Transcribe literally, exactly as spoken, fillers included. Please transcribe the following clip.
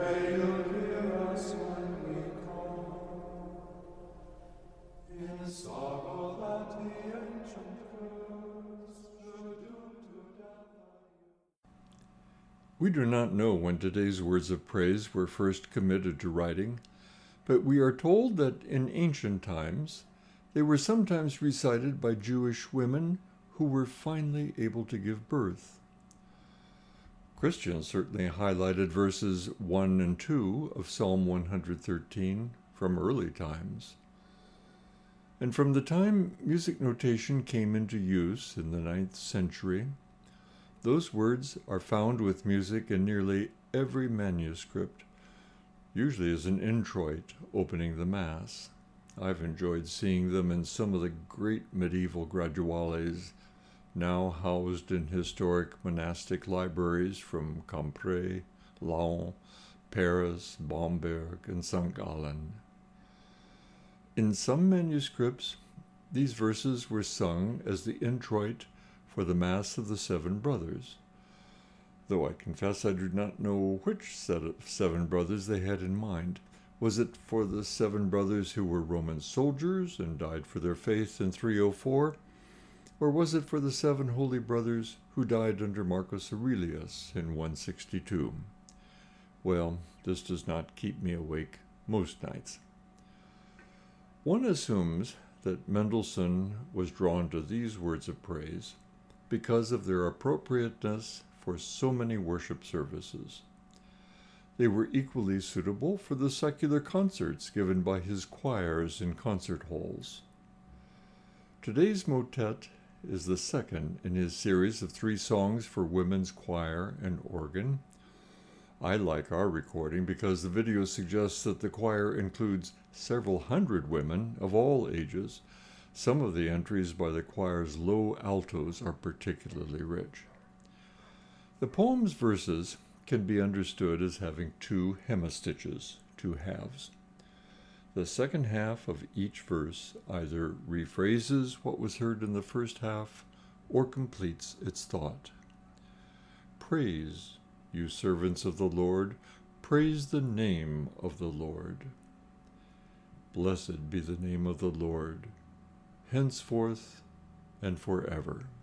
pray you'll hear us when we call. In sorrow that the ancient curse should doom to death. We do not know when today's words of praise were first committed to writing, but we are told that in ancient times they were sometimes recited by Jewish women who were finally able to give birth. Christians certainly highlighted verses one and two of Psalm one hundred thirteen from early times. And from the time music notation came into use in the ninth century, those words are found with music in nearly every manuscript, usually as an introit opening the Mass. I've enjoyed seeing them in some of the great medieval graduales, now housed in historic monastic libraries from Campre, Laon, Paris, Bamberg, and Saint Gallen. In some manuscripts, these verses were sung as the introit for the Mass of the Seven Brothers, though I confess I do not know which set of seven brothers they had in mind. Was it for the seven brothers who were Roman soldiers and died for their faith in three oh four? Or was it for the seven holy brothers who died under Marcus Aurelius in one sixty-two? Well, this does not keep me awake most nights. One assumes that Mendelssohn was drawn to these words of praise because of their appropriateness for so many worship services. They were equally suitable for the secular concerts given by his choirs in concert halls. Today's motet is the second in his series of three songs for women's choir and organ. I like our recording because the video suggests that the choir includes several hundred women of all ages. Some of the entries by the choir's low altos are particularly rich. The poem's verses can be understood as having two hemistiches, two halves. The second half of each verse either rephrases what was heard in the first half or completes its thought. Praise, you servants of the Lord, praise the name of the Lord. Blessed be the name of the Lord, henceforth and forever.